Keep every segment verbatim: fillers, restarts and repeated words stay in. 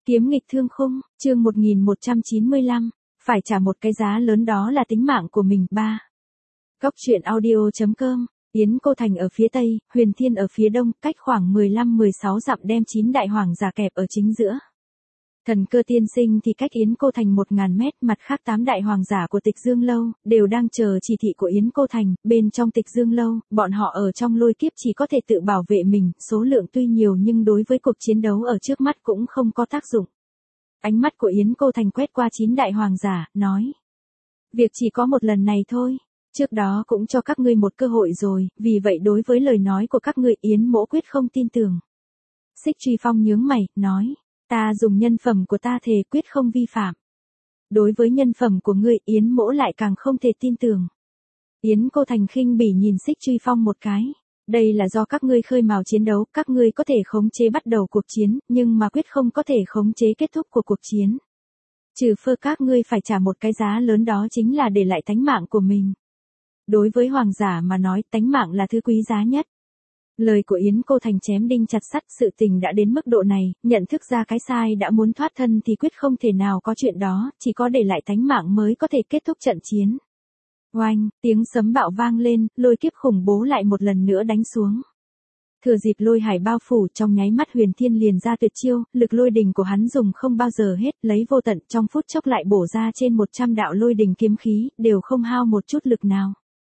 Kiếm nghịch thương khung, chương một nghìn một trăm chín mươi lăm, phải trả một cái giá lớn đó là tính mạng của mình. ba. Góc truyện audio chấm com, Yến Cô Thành ở phía tây, Huyền Thiên ở phía đông, cách khoảng mười lăm mười sáu dặm đem chín đại hoàng giả kẹp ở chính giữa. Thần Cơ tiên sinh thì cách Yến Cô Thành một ngàn mét, mặt khác tám đại hoàng giả của Tịch Dương Lâu, đều đang chờ chỉ thị của Yến Cô Thành. Bên trong Tịch Dương Lâu, bọn họ ở trong lôi kiếp chỉ có thể tự bảo vệ mình, số lượng tuy nhiều nhưng đối với cuộc chiến đấu ở trước mắt cũng không có tác dụng. Ánh mắt của Yến Cô Thành quét qua chín đại hoàng giả, nói. Việc chỉ có một lần này thôi, trước đó cũng cho các ngươi một cơ hội rồi, vì vậy đối với lời nói của các ngươi Yến mỗ quyết không tin tưởng. Xích Truy Phong nhướng mày, nói. Ta dùng nhân phẩm của ta thề quyết không vi phạm. Đối với nhân phẩm của ngươi Yến mỗ lại càng không thể tin tưởng. Yến Cô Thành khinh bỉ nhìn Xích Truy Phong một cái. Đây là do các ngươi khơi mào chiến đấu, các ngươi có thể khống chế bắt đầu cuộc chiến, nhưng mà quyết không có thể khống chế kết thúc của cuộc chiến. Trừ phi các ngươi phải trả một cái giá lớn, đó chính là để lại tánh mạng của mình. Đối với hoàng giả mà nói, tánh mạng là thứ quý giá nhất. Lời của Yến Cô Thành chém đinh chặt sắt, sự tình đã đến mức độ này, nhận thức ra cái sai đã muốn thoát thân thì quyết không thể nào có chuyện đó, chỉ có để lại tánh mạng mới có thể kết thúc trận chiến. Oanh, tiếng sấm bạo vang lên, lôi kiếp khủng bố lại một lần nữa đánh xuống. Thừa dịp lôi hải bao phủ, trong nháy mắt Huyền Thiên liền ra tuyệt chiêu, lực lôi đình của hắn dùng không bao giờ hết, lấy vô tận, trong phút chốc lại bổ ra trên một trăm đạo lôi đình kiếm khí, đều không hao một chút lực nào.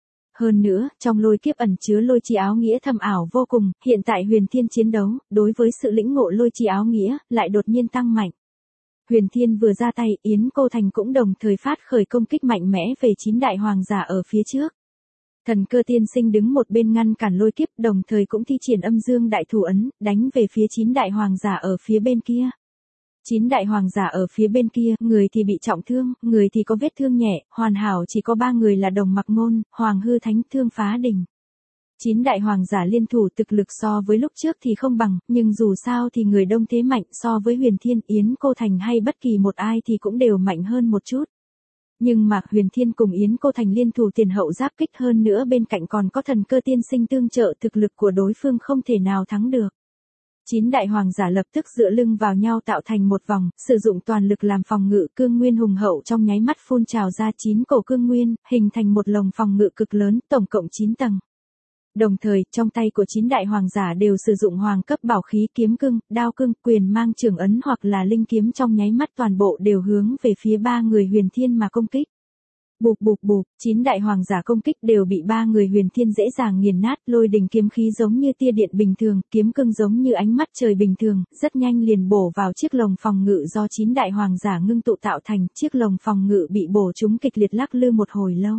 Hơn nữa, trong lôi kiếp ẩn chứa lôi chi áo nghĩa thâm ảo vô cùng, hiện tại Huyền Thiên chiến đấu, đối với sự lĩnh ngộ lôi chi áo nghĩa, lại đột nhiên tăng mạnh. Huyền Thiên vừa ra tay, Yến Cô Thành cũng đồng thời phát khởi công kích mạnh mẽ về chín đại hoàng giả ở phía trước. Thần Cơ tiên sinh đứng một bên ngăn cản lôi kiếp, đồng thời cũng thi triển âm dương đại thủ ấn, đánh về phía chín đại hoàng giả ở phía bên kia. Chín đại hoàng giả ở phía bên kia, người thì bị trọng thương, người thì có vết thương nhẹ, hoàn hảo chỉ có ba người là Đồng Mặc Ngôn, Hoàng Hư Thánh, Thương Phá Đình. Chín đại hoàng giả liên thủ thực lực so với lúc trước thì không bằng, nhưng dù sao thì người đông thế mạnh, so với Huyền Thiên, Yến Cô Thành hay bất kỳ một ai thì cũng đều mạnh hơn một chút. Nhưng mà Huyền Thiên cùng Yến Cô Thành liên thủ tiền hậu giáp kích, hơn nữa bên cạnh còn có Thần Cơ tiên sinh tương trợ, thực lực của đối phương không thể nào thắng được. Chín đại hoàng giả lập tức dựa lưng vào nhau tạo thành một vòng, sử dụng toàn lực làm phòng ngự, cương nguyên hùng hậu trong nháy mắt phun trào ra chín cổ cương nguyên, hình thành một lồng phòng ngự cực lớn, tổng cộng chín tầng. Đồng thời, trong tay của chín đại hoàng giả đều sử dụng hoàng cấp bảo khí, kiếm cương, đao cương, quyền mang trường ấn hoặc là linh kiếm, trong nháy mắt toàn bộ đều hướng về phía ba người Huyền Thiên mà công kích. Bụp bụp bụp, chín đại hoàng giả công kích đều bị ba người Huyền Thiên dễ dàng nghiền nát, lôi đình kiếm khí giống như tia điện bình thường, kiếm cương giống như ánh mắt trời bình thường, rất nhanh liền bổ vào chiếc lồng phòng ngự do chín đại hoàng giả ngưng tụ tạo thành, chiếc lồng phòng ngự bị bổ trúng kịch liệt lắc lư một hồi lâu.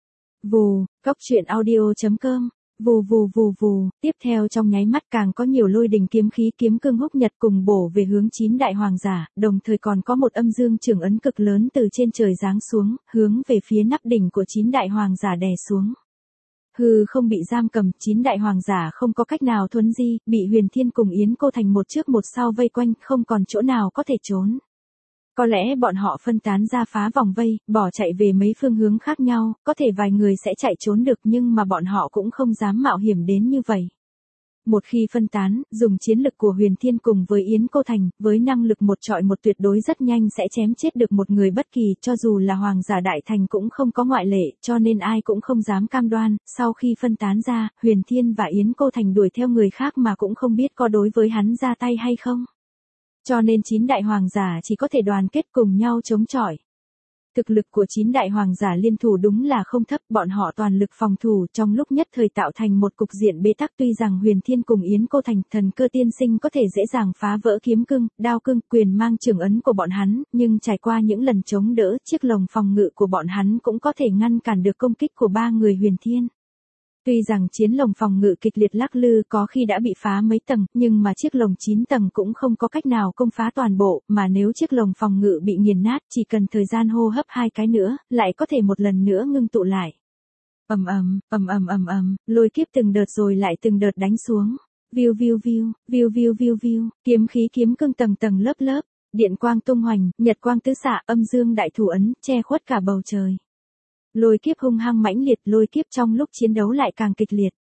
Vù, góc truyện audio chấm com. Vù vù vù vù, tiếp theo trong nháy mắt càng có nhiều lôi đình kiếm khí, kiếm cương húc nhật cùng bổ về hướng chín đại hoàng giả, đồng thời còn có một âm dương trường ấn cực lớn từ trên trời giáng xuống, hướng về phía nắp đỉnh của chín đại hoàng giả đè xuống. Hư không bị giam cầm, chín đại hoàng giả không có cách nào thuấn di, bị Huyền Thiên cùng Yến Cô Thành một trước một sau vây quanh, không còn chỗ nào có thể trốn. Có lẽ bọn họ phân tán ra phá vòng vây, bỏ chạy về mấy phương hướng khác nhau, có thể vài người sẽ chạy trốn được, nhưng mà bọn họ cũng không dám mạo hiểm đến như vậy. Một khi phân tán, dùng chiến lực của Huyền Thiên cùng với Yến Cô Thành, với năng lực một trọi một tuyệt đối rất nhanh sẽ chém chết được một người bất kỳ, cho dù là hoàng giả đại thành cũng không có ngoại lệ, cho nên ai cũng không dám cam đoan. Sau khi phân tán ra, Huyền Thiên và Yến Cô Thành đuổi theo người khác mà cũng không biết có đối với hắn ra tay hay không. Cho nên chín đại hoàng giả chỉ có thể đoàn kết cùng nhau chống chọi. Thực lực của chín đại hoàng giả liên thủ đúng là không thấp, bọn họ toàn lực phòng thủ, trong lúc nhất thời tạo thành một cục diện bế tắc. Tuy rằng Huyền Thiên cùng Yến Cô Thành, Thần Cơ tiên sinh có thể dễ dàng phá vỡ kiếm cương, đao cương, quyền mang trường ấn của bọn hắn, nhưng trải qua những lần chống đỡ, chiếc lồng phòng ngự của bọn hắn cũng có thể ngăn cản được công kích của ba người Huyền Thiên. Tuy rằng chiến lồng phòng ngự kịch liệt lắc lư có khi đã bị phá mấy tầng, nhưng mà chiếc lồng chín tầng cũng không có cách nào công phá toàn bộ, mà nếu chiếc lồng phòng ngự bị nghiền nát, chỉ cần thời gian hô hấp hai cái nữa, lại có thể một lần nữa ngưng tụ lại. Ầm ầm, ầm ầm ầm ầm, lôi kiếp từng đợt rồi lại từng đợt đánh xuống. Viu viu viu, viu viu viu viu, kiếm khí kiếm cương tầng tầng lớp lớp, điện quang tung hoành, nhật quang tứ xạ, âm dương đại thủ ấn, che khuất cả bầu trời. Lôi kiếp hung hăng mãnh liệt, lôi kiếp trong lúc chiến đấu lại càng kịch liệt.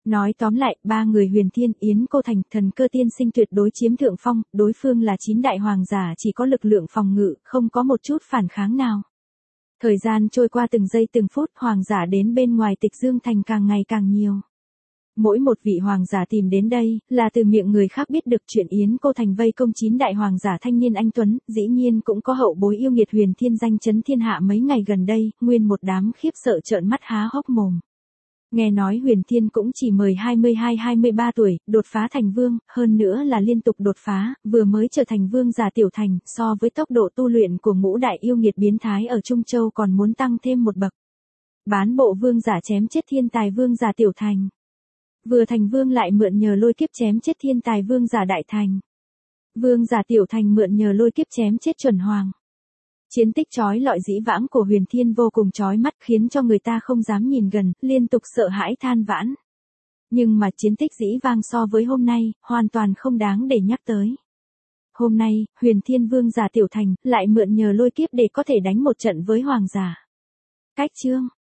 Nói tóm lại, ba người Huyền Thiên, Yến Cô Thành, Thần Cơ Tiên Sinh tuyệt đối chiếm thượng phong, đối phương là chín đại hoàng giả chỉ có lực lượng phòng ngự, không có một chút phản kháng nào. Thời gian trôi qua từng giây từng phút, hoàng giả đến bên ngoài Tịch Dương Thành càng ngày càng nhiều. Mỗi một vị hoàng giả tìm đến đây, là từ miệng người khác biết được chuyện Yến Cô Thành vây công chín đại hoàng giả thanh niên anh tuấn, dĩ nhiên cũng có hậu bối yêu nghiệt Huyền Thiên danh chấn thiên hạ mấy ngày gần đây, nguyên một đám khiếp sợ trợn mắt há hốc mồm. Nghe nói Huyền Thiên cũng chỉ mời hai mươi hai hai mươi ba tuổi, đột phá thành vương, hơn nữa là liên tục đột phá, vừa mới trở thành vương giả tiểu thành, so với tốc độ tu luyện của ngũ đại yêu nghiệt biến thái ở Trung Châu còn muốn tăng thêm một bậc. Bán bộ vương giả chém chết thiên tài vương giả tiểu thành. Vừa thành vương lại mượn nhờ lôi kiếp chém chết thiên tài vương giả đại thành. Vương giả tiểu thành mượn nhờ lôi kiếp chém chết chuẩn hoàng. Chiến tích chói lọi dĩ vãng của Huyền Thiên vô cùng chói mắt khiến cho người ta không dám nhìn gần, liên tục sợ hãi than vãn. Nhưng mà chiến tích dĩ vang so với hôm nay, hoàn toàn không đáng để nhắc tới. Hôm nay, Huyền Thiên vương giả tiểu thành lại mượn nhờ lôi kiếp để có thể đánh một trận với hoàng giả. Cách chương